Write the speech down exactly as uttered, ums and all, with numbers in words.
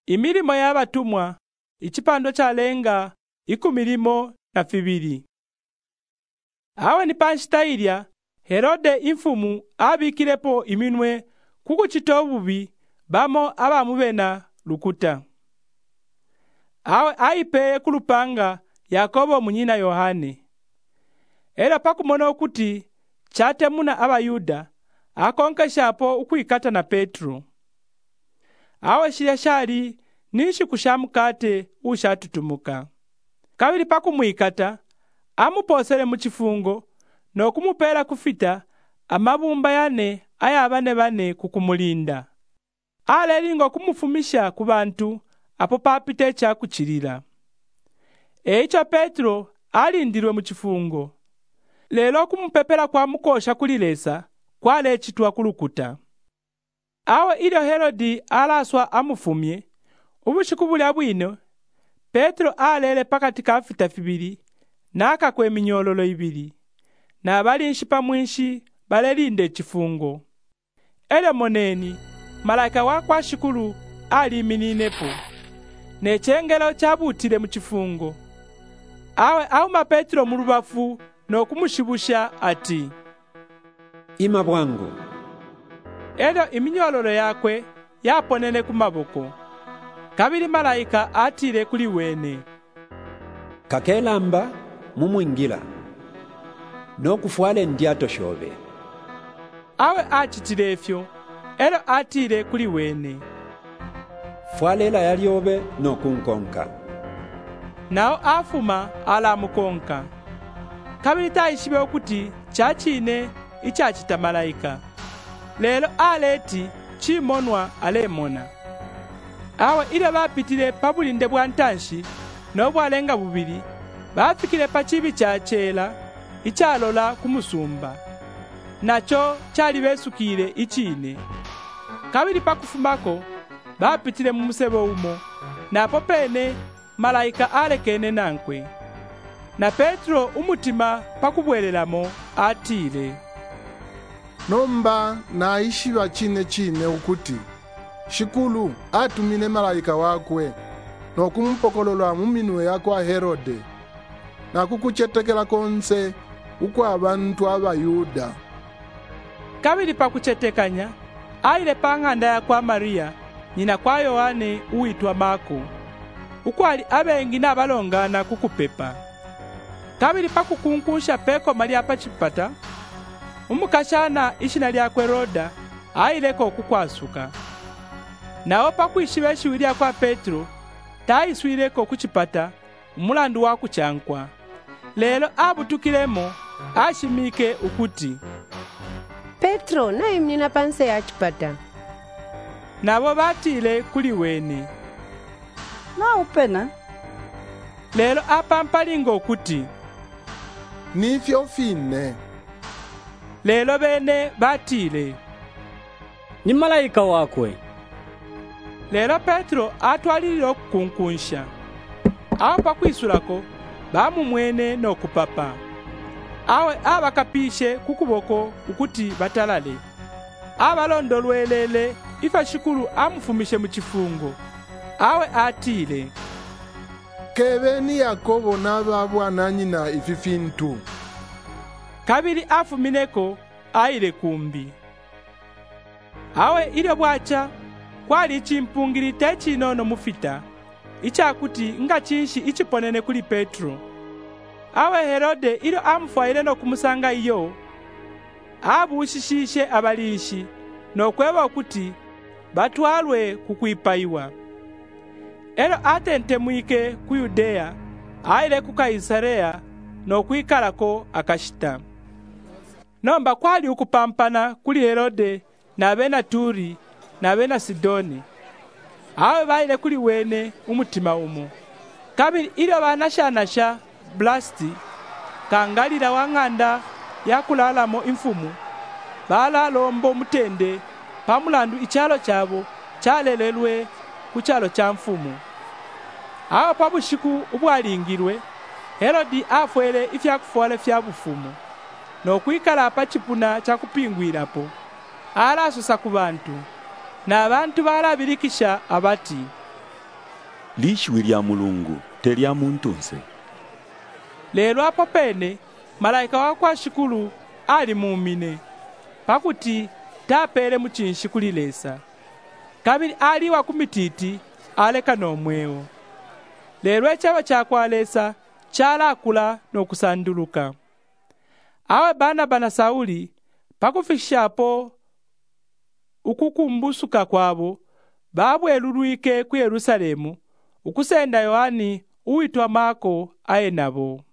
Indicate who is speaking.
Speaker 1: Imirimo y'abatumwa ikipando kyalenga ikumilimo na fibiri. Awe ni panshitayilya Herode imfumu abikilepo iminwe kukuchita obubi bamo abamubena lukuta. Awe ayipeye kulupanga Yakobo munyina Yohane. Era pakumona okuti kyatemuna abayuda akonkeshapo ukwikata na Petro. Awe shilya shali nishiku sha mukate ushatutumuka. Kabili pakumwikata amuposele muchifungo nokumupela kufita amabumba yane aya bane bane kukumulinda. Alelinga kumufumisha ku bantu apo papite kyakuchilila. Eicho Petro alindirwe muchifungo. Lelo kumupepela kwa mukosha kulilesa kwale chitwa kulukuta. Awe ilo Herodi alaswa amufumye ubushiku bulya bwino Petro alele pakati ka fita fibili naka kwe minyololo ibili na bali nshipa mwinshi balelinde chifungo. Ele moneni malaika wakwa shikulu ali mininepo ne chengelo chabutile muchifungo. Awe auma Petro mulubafu no kumushibusha ati,
Speaker 2: ima bwangu.
Speaker 1: Elo iminyololo yakwe yaponene kumaboko. Kabili malaika atile kuli wene.
Speaker 2: Kakelamba mumwingila nokufwale ndyato shobe.
Speaker 1: Awe achitile efyo elo atile kuli wene.
Speaker 2: Fwalela yalyobe nokunkonka.
Speaker 1: Nao afuma ala mukonka. Kabili taishibe okuti chachine ichachita malaika. Lelo aleti chimonwa alemona. Awe ile bapitile pabulinde bwa ntanshi nobwalenga bubili bafikile pachibi chachela ichalola kumusumba. Nacho chali besukile ichine. Kabili pakufumako bapitile mu musebo umo napo pene malaika alekene nankwe. Na Petro umutima pakubwelelamo atile,
Speaker 3: nomba na ishiba chine chine ukuti shikulu atumine malaika wakwe nokumupokolola muminwe yakwa Herode na kukuchetekela konse ukwa abantu abayuda.
Speaker 1: Kabili pakuchetekanya aile panganda ya kwa Maria nyina kwa Yohane uitwa Mako ukwali abengi nabalongana kukupepa. Kabili pakukunkusha peko Maria pachipata umukashana ishina lyakwe Roda aileko kukwasuka. Nao pakwishibeshi wilya kwa Petro taiswileko kuchipata umulandu wa kuchankwa. Lelo abutukilemo ashimike ukuti,
Speaker 4: Petro na imnina panse ya chipata.
Speaker 1: Nabo batile kuli wene.
Speaker 5: Na upena.
Speaker 1: Lelo apampalingo kuti,
Speaker 3: nifyo fine.
Speaker 1: Lelo bene batile,
Speaker 6: ni malaika wakwe.
Speaker 1: Lelo Petro atwalile okukunkunsha. Awo pakwisulako bamumwene nokupapa. Awe abakapishe kukuboko ukuti batalale. Abalondolwelele ifa shikulu amufumishe muchifungo. Awe atile,
Speaker 3: kebeni Yakobo nababwa nanyina ififintu.
Speaker 1: Kabili afumineko aile kumbi. Awe ile bwacha kwali chimpungili techinono mufita ichakuti nga chinshi ichiponene kuli Petro. Awe Herode ilo amufwaile no kumusanga iyo abushishishe abalishi no kweba okuti batwalwe kukwipaiwa. Elo atentemwike ku Yudea aile ku Kaisarea no kwikalako akashita. Nomba kwali ukupampana kuli Herode na bena Turi na bena Sidoni. Awe baile kuli wene umutima umu. Kabili ilo banashanasha Blasti kangalila wanganda yakulalamo imfumu bala lombo mutende pamulandu ichalo chabo chalelelwe kuchalo cha mfumu. Awo pabushiku ubwalingirwe Herodi afwele ifyakufuala fya bufumu no kwikala pachipuna chakupingwirapo alasusa ku bantu na abantu balabilikisha abati,
Speaker 7: lishwi lya Mulungu telya muntu nse.
Speaker 1: Lelo apo pene malaika wakwa shikulu ali muumine pakuti tapele muchinshi kulilesa kabili ali wa kumititi aleka nomwewo. Lelo echaba chakwalesa chalakula nokusanduluka. Awe bana bana Sauli pakufishapo ukukumbusuka kwabo babwelulwike ku Yerusalemu ukusenda Yohani uitwa Mako aye nabo.